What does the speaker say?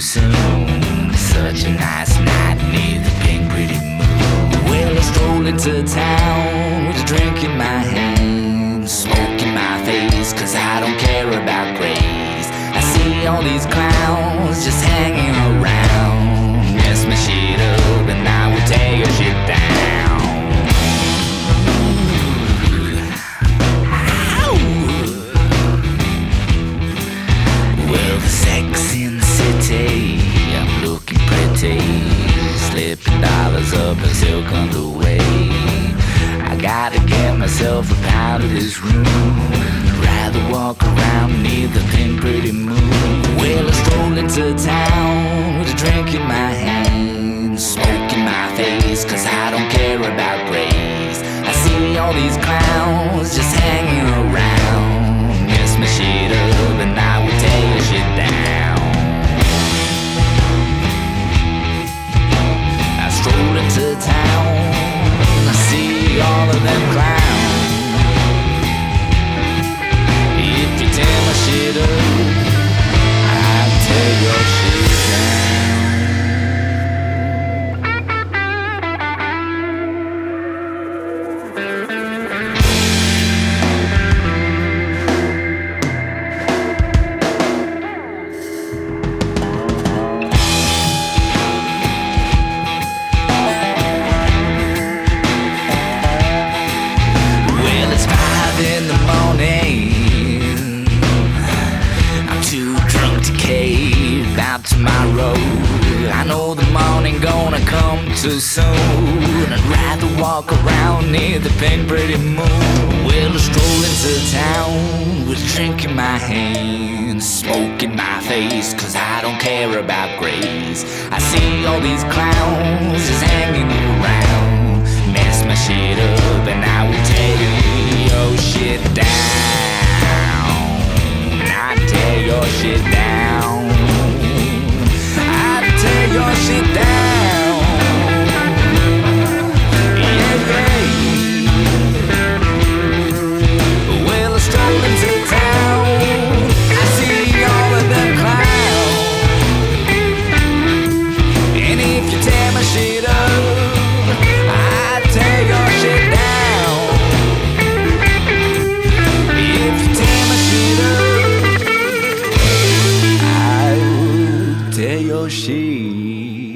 soon. Such a nice night neath the pink pretty moon. Well, I stroll into town with a drink in my hand, smoke in my face, cause I don't care about grace. I see all these clowns just hanging around. Mess my shit up and I will tear your shit down. Well, the sex in the city, I'm looking pretty, slipping dollars up in silk underway. I gotta get myself up out of this room, rather walk around neath the pink pretty moon. Well, I stroll into town with a drink in my hand, smoke in my face, cause I don't care about grace. I see all these clowns just hanging around. Mess my shit up and I will tear your shit down. I stroll into town, I see all of them clowns. If you tear my shit up, I'll tear your shit down. Well, it's 5 in the morning, I'm too drunk to care about tomorrow. I know the morning gonna come too soon. I'd rather walk around near the pink pretty moon. Well, I stroll into town with a drink in my hand, smoke in my face, cause I don't care about grace. I see all these clowns just hanging around. Mess my shit up and I will tear your shit down. I tear your shit down. I tear your shit down. Yeah, yeah. Well, I stroll into town, I see all of them clowns. And if you tear my shit up, I tear your shit down. If you tear my shit up, I will tear your shit